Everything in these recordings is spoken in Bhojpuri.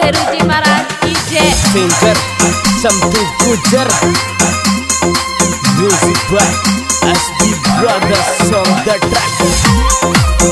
फेरुजी महाराज की जय। Singer Shambhu Gujar, music by SB brothers on the track.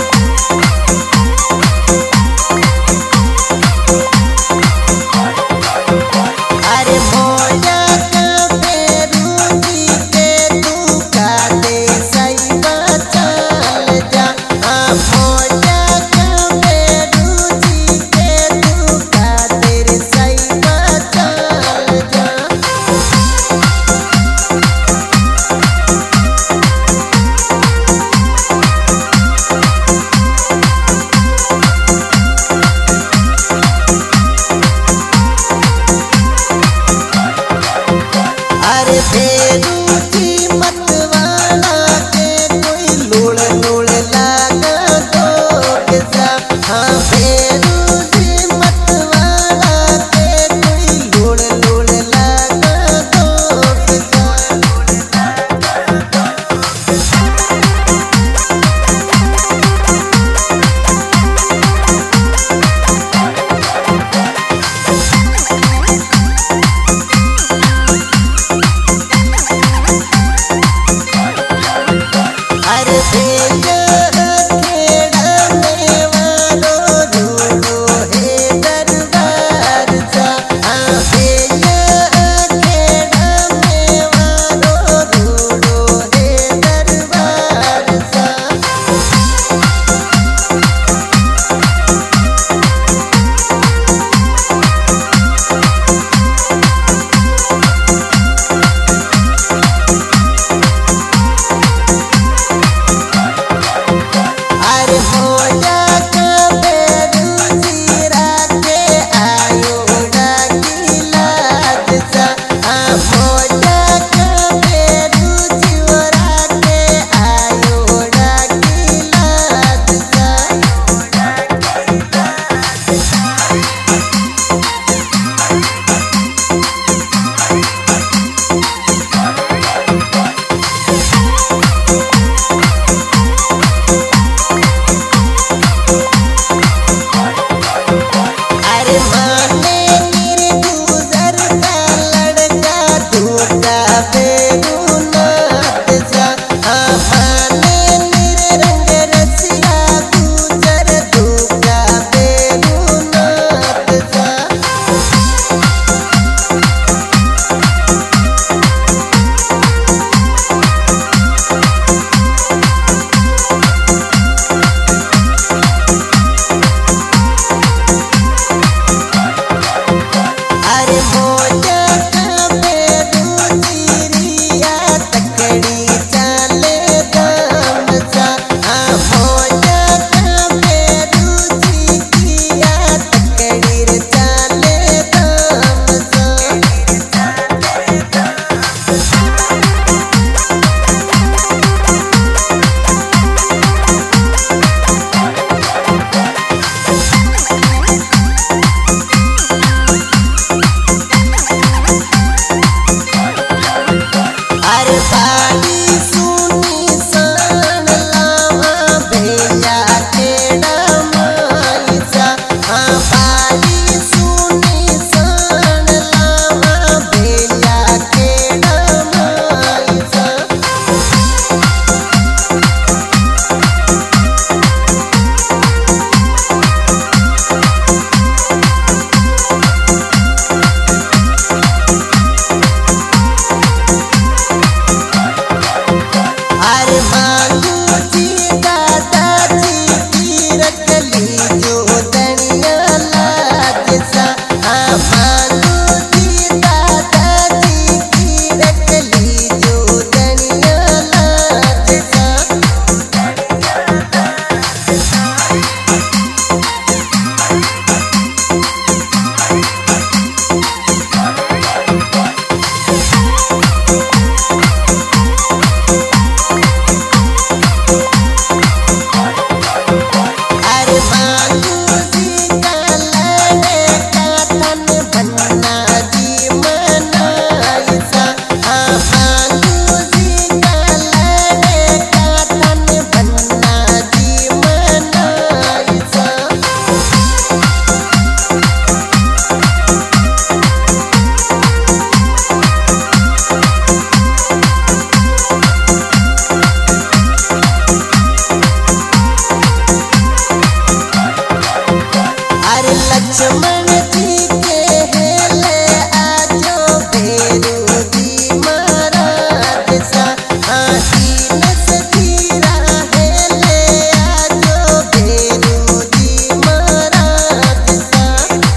Laxman ji के हेले आजो भेरू जी महाराज सा दीन सजीरा हेले आजो भेरू जी महाराज सा।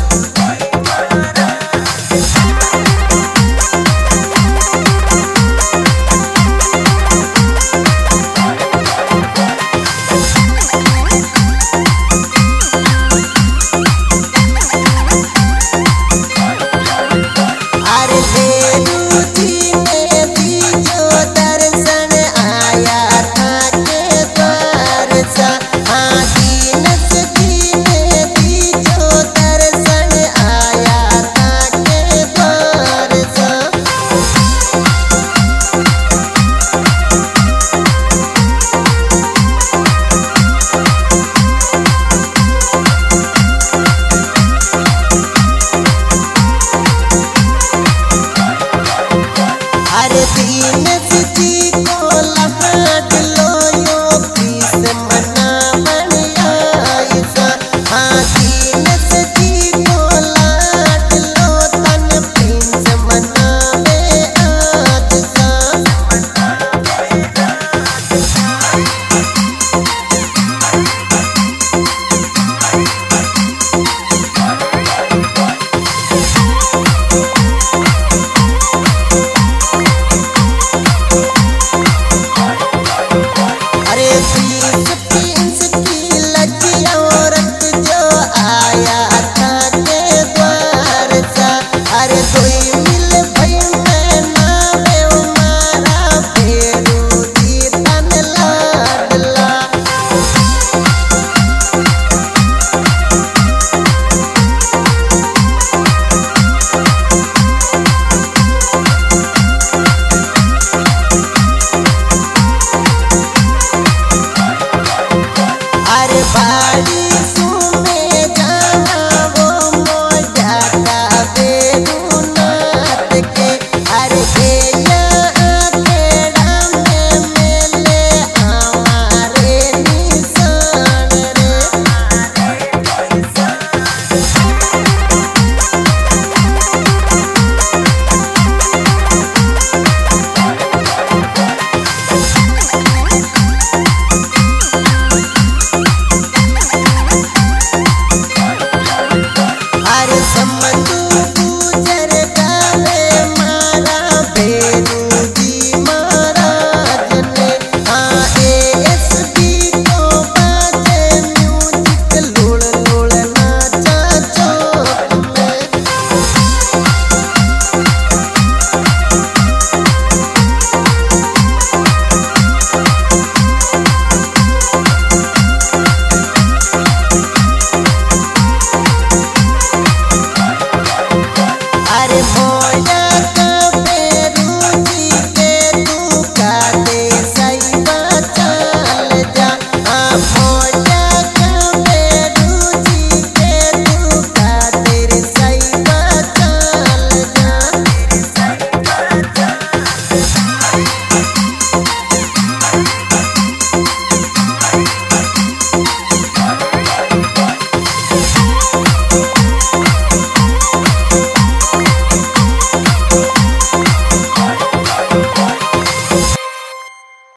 अरे भेरू जी ने दी जो दर्शन आया था के द्वार सा दीन जी ने दी जो दर्शन आया था के द्वार सा। अरे दीन जी को लहाट लो यो पीस मना बन आइसा दीन जी को लाट लो तन प्रिंस मना में आदसा। अरे प्रिंस प्रिंस की लगी औरत जो आया था के द्वार सा अरे कोई मिल भई मैं नावे उमारा भेरू जी तन लाडला। अरे बाड़ी सुने जाना वो मोजा का बेरू नाथ के अरे गया केड़ा में मेले हमारे निशान रे।